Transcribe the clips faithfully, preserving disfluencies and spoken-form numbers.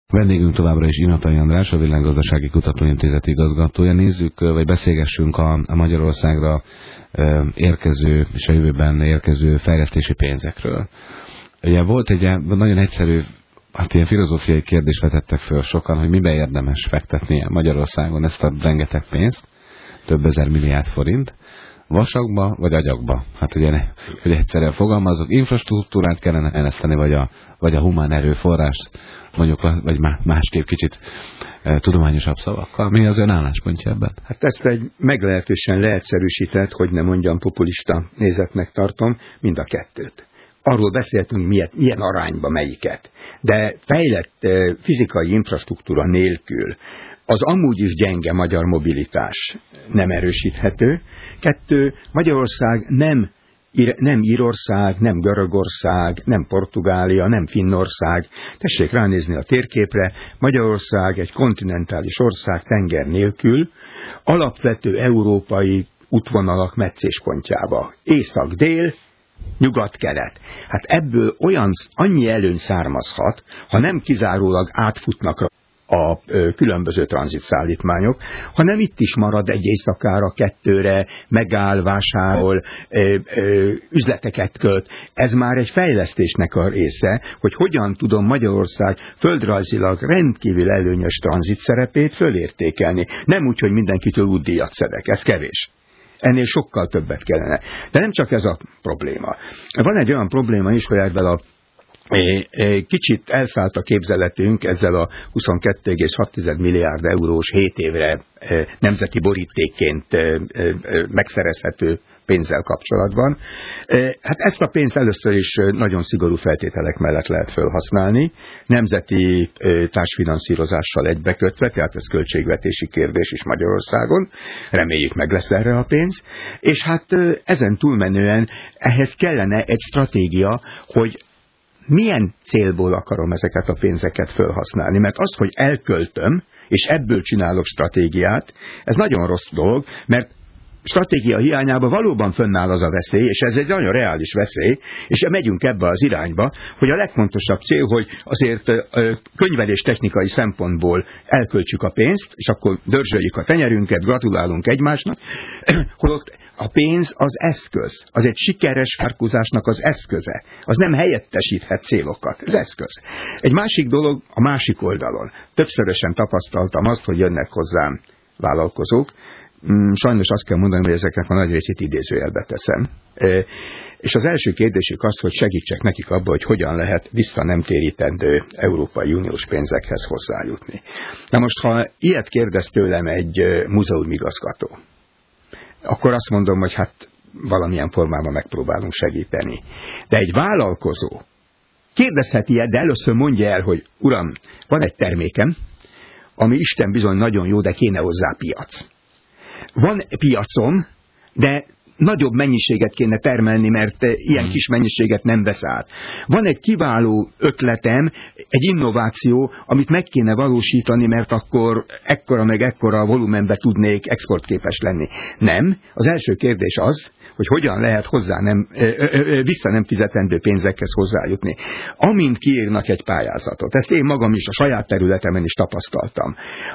Vendégünk továbbra is Inatai András, a Világgazdasági Kutatóintézet igazgatója. Nézzük, vagy beszélgessünk a, a Magyarországra érkező, és a jövőben érkező fejlesztési pénzekről. Ugye volt egy nagyon egyszerű, hát ilyen filozófiai kérdést vetettek föl sokan, hogy miben érdemes fektetni Magyarországon ezt a rengeteg pénzt, több ezer milliárd forint, vasakba vagy agyakba. Hát ugye, hogy egyszerűen fogalmazok, infrastruktúrát kellene fejleszteni, vagy a, vagy a humán erőforrást, mondjuk, vagy másképp kicsit e, tudományosabb szavakkal. Mi az ön álláspontja ebben? Hát ezt egy meglehetősen leegyszerűsített, hogy ne mondjam populista nézetnek tartom, mind a kettőt. Arról beszéltünk, milyen, milyen arányba melyiket. De fejlett e, fizikai infrastruktúra nélkül az amúgy is gyenge magyar mobilitás nem erősíthető. Kettő, Magyarország nem, nem Írország, nem Görögország, nem Portugália, nem Finnország. Tessék ránézni a térképre, Magyarország egy kontinentális ország tenger nélkül, alapvető európai útvonalak meccéspontjába. Észak-dél, nyugat-kelet. Hát ebből olyan, annyi előny származhat, ha nem kizárólag átfutnak a különböző tranzitszállítmányok, hanem itt is marad egy éjszakára, kettőre, megáll, vásárol, üzleteket köt. Ez már egy fejlesztésnek a része, hogy hogyan tudom Magyarország földrajzilag rendkívül előnyös tranzit szerepét fölértékelni. Nem úgy, hogy mindenkitől útdíjat szedek, ez kevés. Ennél sokkal többet kellene. De nem csak ez a probléma. Van egy olyan probléma is, hogy ebben a kicsit elszállt a képzeletünk ezzel a huszonkettő egész hat milliárd eurós hét évre nemzeti borítékként megszerezhető pénzzel kapcsolatban. Hát ezt a pénzt először is nagyon szigorú feltételek mellett lehet felhasználni, nemzeti társfinanszírozással egybekötve, tehát ez költségvetési kérdés is Magyarországon, reméljük meg lesz erre a pénz, és hát ezen túlmenően ehhez kellene egy stratégia, hogy milyen célból akarom ezeket a pénzeket felhasználni, mert az, hogy elköltöm, és ebből csinálok stratégiát, ez nagyon rossz dolog, mert stratégia hiányában valóban fönnáll az a veszély, és ez egy nagyon reális veszély, és megyünk ebbe az irányba, hogy a legfontosabb cél, hogy azért könyvelés technikai szempontból elköltsük a pénzt, és akkor dörzsöljük a tenyerünket, gratulálunk egymásnak, holott a pénz az eszköz, az egy sikeres fárkózásnak az eszköze, az nem helyettesíthet célokat, ez eszköz. Egy másik dolog a másik oldalon. Többszörösen tapasztaltam azt, hogy jönnek hozzám vállalkozók, sajnos azt kell mondani, hogy ezeknek a nagy részét idézőjelbe teszem. És az első kérdésük az, hogy segítsek nekik abba, hogy hogyan lehet vissza nem térítendő Európai Uniós pénzekhez hozzájutni. Na most, ha ilyet kérdez tőlem egy múzeumigazgató, akkor azt mondom, hogy hát valamilyen formában megpróbálunk segíteni. De egy vállalkozó kérdezheti ilyet, de először mondja el, hogy uram, van egy termékem, ami Isten bizony nagyon jó, de kéne hozzá piac. Van piacom, de nagyobb mennyiséget kéne termelni, mert ilyen hmm. kis mennyiséget nem vesz át. Van egy kiváló ötletem, egy innováció, amit meg kéne valósítani, mert akkor ekkora meg ekkora volumenbe tudnék exportképes lenni. Nem. Az első kérdés az, hogy hogyan lehet hozzá nem, ö, ö, vissza nem fizetendő pénzekhez hozzájutni. Amint kiírnak egy pályázatot, ezt én magam is a saját területemen is tapasztaltam,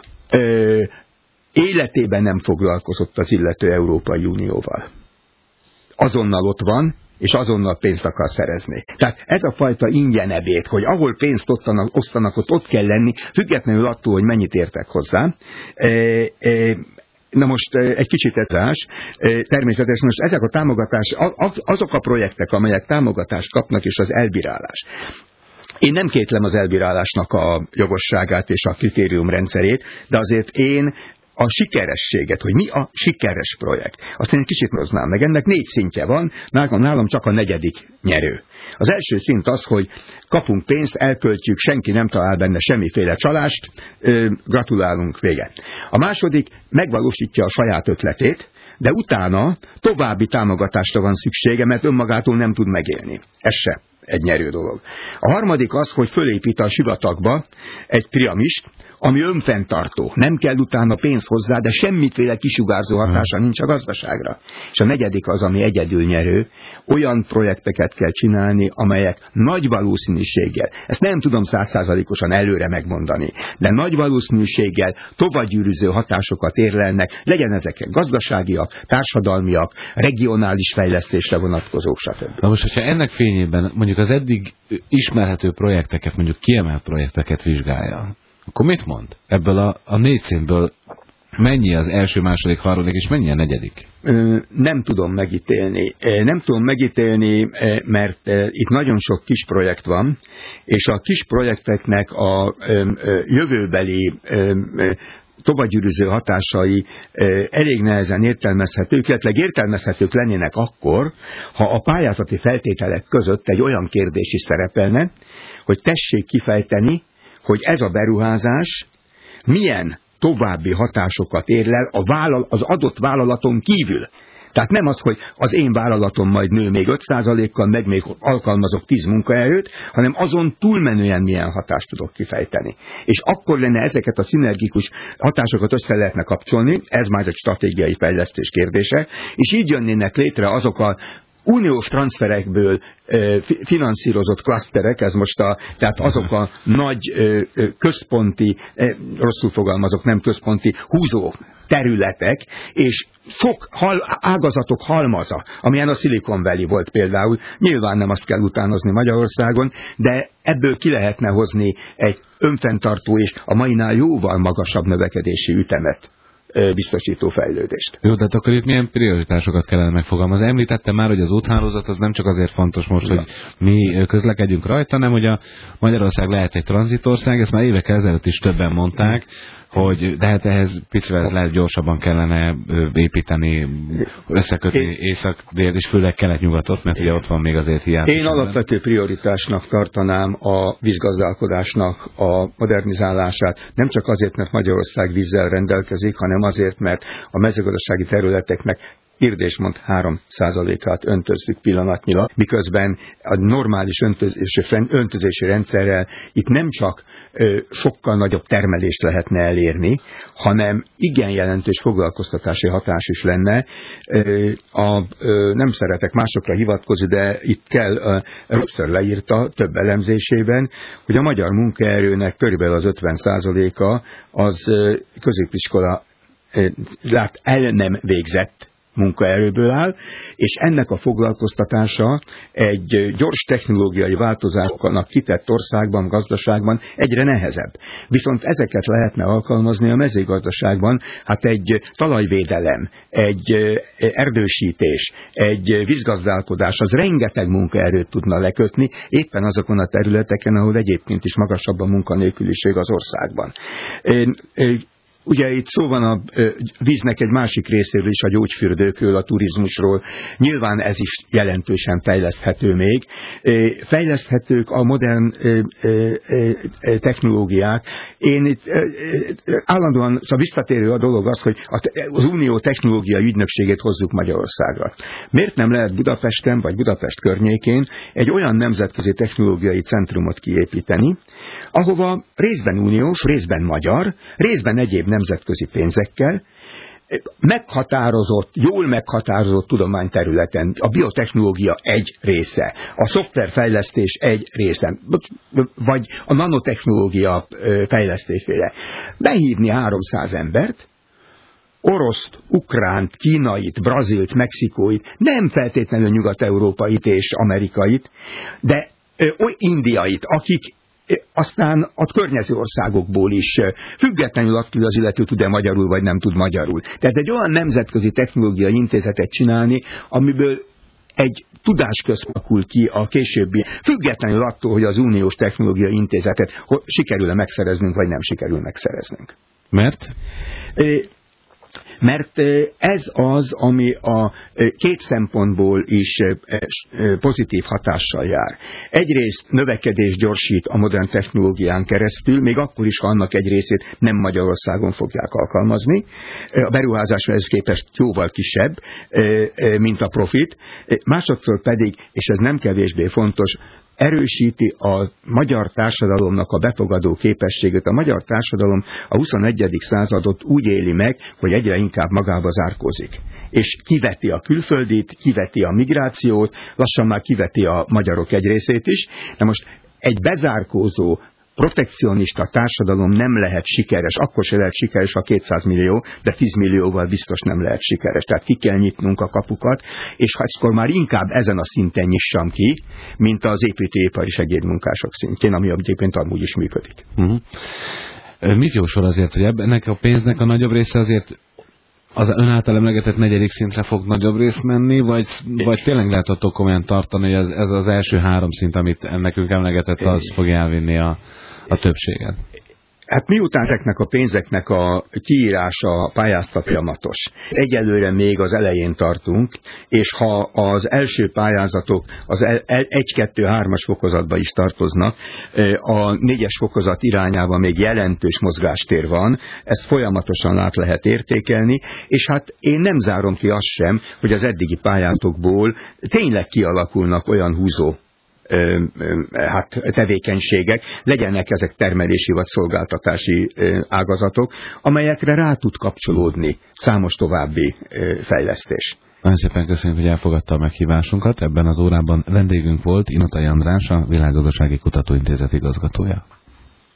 ö, életében nem foglalkozott az illető Európai Unióval. Azonnal ott van, és azonnal pénzt akar szerezni. Tehát ez a fajta ingyenebéd, hogy ahol pénzt osztanak, osztanak, ott ott kell lenni, függetlenül attól, hogy mennyit értek hozzá. E, e, na most egy kicsit etrás, természetesen most ezek a támogatás, azok a projektek, amelyek támogatást kapnak, és az elbírálás. Én nem kétlem az elbírálásnak a jogosságát és a kritériumrendszerét, de azért én a sikerességet, hogy mi a sikeres projekt. Azt én egy kicsit hoznám meg. Ennek négy szintje van, nálam, nálam csak a negyedik nyerő. Az első szint az, hogy kapunk pénzt, elköltjük, senki nem talál benne semmiféle csalást, gratulálunk, vége. A második megvalósítja a saját ötletét, de utána további támogatásra van szüksége, mert önmagától nem tud megélni. Ez se. egy nyerő dolog. A harmadik az, hogy fölépít a sivatagba egy piramist, ami önfenntartó. Nem kell utána pénz hozzá, de semmiféle kisugárzó hatása nincs a gazdaságra. És a negyedik az, ami egyedül nyerő, olyan projekteket kell csinálni, amelyek nagy valószínűséggel, ezt nem tudom százszázalékosan előre megmondani, de nagy valószínűséggel tovagyűrűző hatásokat érlelnek, legyen ezek gazdaságiak, társadalmiak, regionális fejlesztésre vonatkozók, stb. Na most, hogyha ennek fényében mondjuk az eddig ismerhető projekteket, mondjuk kiemelt projekteket vizsgálja, akkor mit mond? Ebből a, a négy színből mennyi az első, második, harmadik, és mennyi a negyedik? Nem tudom megítélni. Nem tudom megítélni, mert itt nagyon sok kis projekt van, és a kis projekteknek a jövőbeli tovagyűrűző hatásai elég nehezen értelmezhetők, illetve értelmezhetők lennének akkor, ha a pályázati feltételek között egy olyan kérdés is szerepelne, hogy tessék kifejteni, hogy ez a beruházás milyen további hatásokat érlel a vállal, az adott vállalaton kívül. Tehát nem az, hogy az én vállalatom majd nő még öt százalékkal, meg még alkalmazok tíz munkaerőt, hanem azon túlmenően milyen hatást tudok kifejteni. És akkor lenne ezeket a szinergikus hatásokat össze lehetne kapcsolni, ez már egy stratégiai fejlesztés kérdése, és így jönnének létre azok a uniós transferekből e, finanszírozott klaszterek, ez most a, tehát azok a nagy e, központi, e, rosszul fogalmazok, nem központi, húzó területek, és sok hal, ágazatok halmaza, amilyen a Silicon Valley volt például, nyilván nem azt kell utánozni Magyarországon, de ebből ki lehetne hozni egy önfenntartó és a mainál jóval magasabb növekedési ütemet biztosító fejlődést. Jó, de akkor itt milyen prioritásokat kellene megfogalmazni? Említettem már, hogy az úthálózat az nem csak azért fontos most, ja. hogy mi közlekedjünk rajta, hanem hogy a Magyarország lehet egy tranzitország, ezt már évek ezelőtt is többen mondták, hogy de hát ehhez picivel lehet gyorsabban kellene építeni, összekötni észak-dél és főleg kelet-nyugatot, mert ugye ott van még azért hiány. Én alapvető prioritásnak tartanám a vízgazdálkodásnak a modernizálását, nem csak azért, mert Magyarország vízzel rendelkezik, hanem azért, mert a mezőgazdasági területeknek kérdésmond három százalékát öntözzük pillanatnyilag, miközben a normális öntözési, öntözési rendszerrel itt nem csak ö, sokkal nagyobb termelést lehetne elérni, hanem igen jelentős foglalkoztatási hatás is lenne. Ö, a, ö, nem szeretek másokra hivatkozni, de itt kell, ö, rögször leírta több elemzésében, hogy a magyar munkaerőnek körülbelül az ötven százaléka az ö, középiskola ö, lát, el nem végzett munkaerőből áll, és ennek a foglalkoztatása egy gyors technológiai változásoknak kitett országban, gazdaságban egyre nehezebb. Viszont ezeket lehetne alkalmazni a mezőgazdaságban, hát egy talajvédelem, egy erdősítés, egy vízgazdálkodás, az rengeteg munkaerőt tudna lekötni, éppen azokon a területeken, ahol egyébként is magasabb a munkanélküliség az országban. Ugye itt szó van a víznek egy másik részéről is, a gyógyfürdőkről, a turizmusról. Nyilván ez is jelentősen fejleszthető még. Fejleszthetők a modern technológiák. Én itt állandóan, szóval visszatérő a dolog az, hogy az Unió technológiai ügynökségét hozzuk Magyarországra. Miért nem lehet Budapesten vagy Budapest környékén egy olyan nemzetközi technológiai centrumot kiépíteni, ahova részben uniós, részben magyar, részben egyéb nemzetközi pénzekkel, meghatározott, jól meghatározott tudományterületen a biotechnológia egy része, a szoftverfejlesztés egy része, vagy a nanotechnológia fejlesztésére. Behívni háromszáz embert, oroszt, ukránt, kínait, brazilt, mexikóit, nem feltétlenül nyugat-európait és amerikait, de oly indiait, akik aztán a környező országokból is, függetlenül attól az illető tud-e magyarul, vagy nem tud magyarul. Tehát egy olyan nemzetközi technológiai intézetet csinálni, amiből egy tudásközpont alakul ki a későbbi, függetlenül attól, hogy az Uniós Technológiai Intézetet sikerül-e megszereznünk, vagy nem sikerül megszereznünk. Mert? Mert ez az, ami a két szempontból is pozitív hatással jár. Egyrészt növekedés gyorsít a modern technológián keresztül, még akkor is, ha annak egy részét nem Magyarországon fogják alkalmazni. A beruházás ehhez képest jóval kisebb, mint a profit. Másodszor pedig, és ez nem kevésbé fontos, erősíti a magyar társadalomnak a befogadó képességét. A magyar társadalom a huszonegyedik századot úgy éli meg, hogy egyre inkább magába zárkózik. És kiveti a külföldit, kiveti a migrációt, lassan már kiveti a magyarok egy részét is. De most egy bezárkózó, protekcionista társadalom nem lehet sikeres, akkor se lehet sikeres, ha kétszáz millió, de tíz millióval biztos nem lehet sikeres. Tehát ki kell nyitnunk a kapukat, és ha akkor már inkább ezen a szinten nyissam ki, mint az építőipari segédmunkások szintjén, ami egyébként amúgy is működik. Uh-huh. Mit jósol azért, hogy ennek a pénznek a nagyobb része azért az ön által emlegetett negyedik szintre fog nagyobb részt menni, vagy, vagy tényleg lehet attól komolyan tartani, hogy ez, ez az első három szint, amit nekünk emlegetett, az fogja elvinni a, a többséget? Hát miután ezeknek a pénzeknek a kiírása, a pályázat folyamatos. Egyelőre még az elején tartunk, és ha az első pályázatok az egy kettő hármas fokozatba is tartoznak, a négyes fokozat irányában még jelentős mozgástér van, ezt folyamatosan át lehet értékelni, és hát én nem zárom ki azt sem, hogy az eddigi pályázatokból tényleg kialakulnak olyan húzó hát tevékenységek, legyenek ezek termelési vagy szolgáltatási ágazatok, amelyekre rá tud kapcsolódni számos további fejlesztés. Nagyon szépen köszönjük, hogy elfogadta a meghívásunkat. Ebben az órában vendégünk volt Inotai András, a Világgazdasági Kutatóintézet igazgatója.